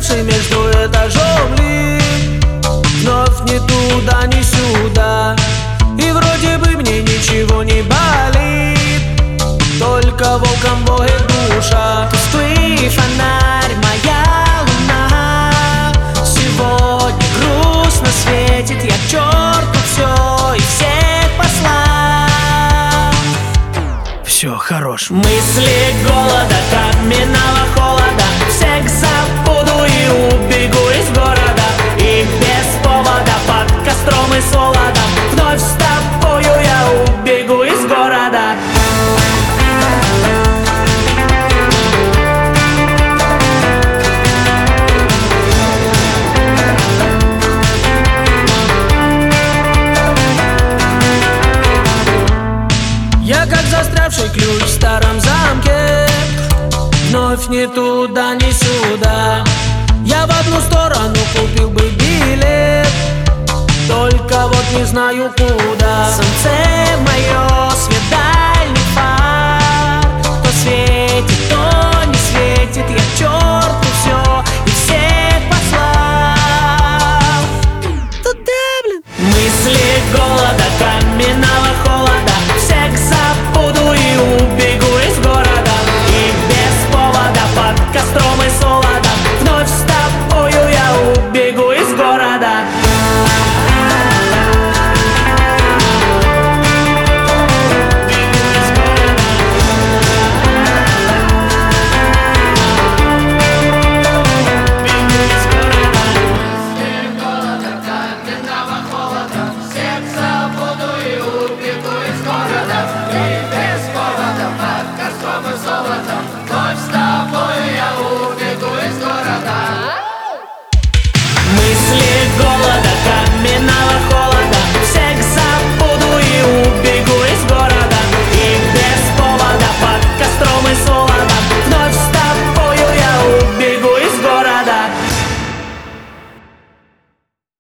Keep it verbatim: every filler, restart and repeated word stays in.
застрявший между этажом лифт. Вновь ни туда, ни сюда, и вроде бы мне ничего не болит, только волком воет душа. Тусклый фонарь, моя луна, сегодня грустно светит. Я к черту все и всех послал. Все, хорош. Мысли голода, каменного холода, всех забуду и убегу из города. И без повода под костром и солодом вновь с тобою я убегу из города. Я как застрявший ключ в старом замке, вновь ни туда, ни сюда. Я в одну сторону купил бы билет, только вот не знаю куда. Солнце мое,